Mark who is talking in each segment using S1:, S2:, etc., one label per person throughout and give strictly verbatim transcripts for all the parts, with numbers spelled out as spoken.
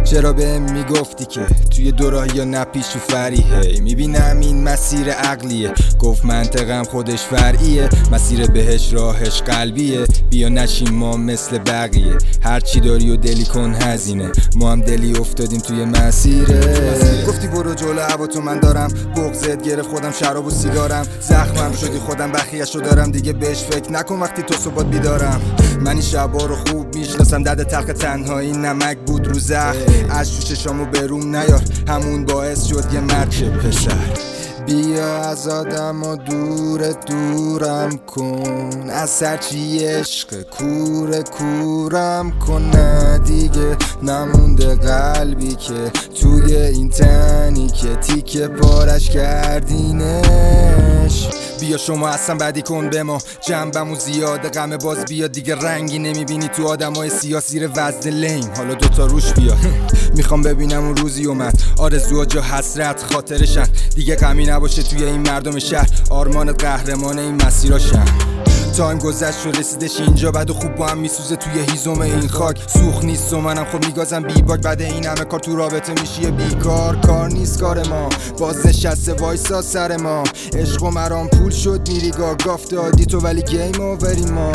S1: چرا بهم میگفتی که توی دوراهی یا نپیش تو فریحه؟ میبینم این مسیر عقلیه، گفت منطقم خودش فرعیه، مسیر بهش راهش قلبیه، بیا نشیم ما مثل بقیه، هرچی داری و دلی کن هزینه، ما هم دلی افتادیم توی مسیره. گفتی برو جلو هوا تو من دارم، بغضت گرفت خودم شراب و سیگارم، زخمم شدی خودم بخیه‌شو دارم، دیگه بهش فکر نکن وقتی تو صبح بیدارم. من این شبا رو خوب میشناسم، درد تلخ تنهایی نمک بود رو زخم، از شوششامو بروم نیار، همون باعث شد یه مرد شه پسر. بیا از آدم و دور دورم کن، از هرچی عشق کوره کورم کن، نه دیگه نمونده قلبی که توی این تنی که تیکه پارش کردینش. بیا شما اصلا بدی کن به ما، جنبمون زیاده غم باز بیا دیگه، رنگی نمیبینی تو آدمای سیاه زیر وزن لیم، حالا دوتا روش بیا. میخوام ببینم اون روزی اومد، آرزوها جا حسرت خاطرشن، دیگه غمی نباشه توی این مردم شهر، آرمانت قهرمان این مسیراشن. تایم گذشت و رسیدش اینجا، بعد و خوب با هم میسوزه توی هیزم این خاک، سوخ نیست و منم خب میگازم بی باک، بعد این همه کار تو رابطه میشی بیکار، کار نیست کار ما، باز نشسته وایسا سر ما، عشق و مرام پول شد میری گاه گاف دادی تو ولی گیم اووری ما.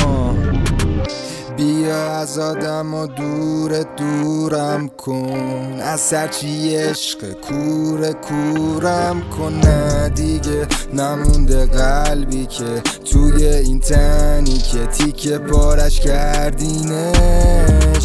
S1: بیا از آدم و دور دورم کن، از هرچی عشق کوره کورم کن، نه دیگه نمونده قلبی که توی این تنی که تیکه پارش کردینه.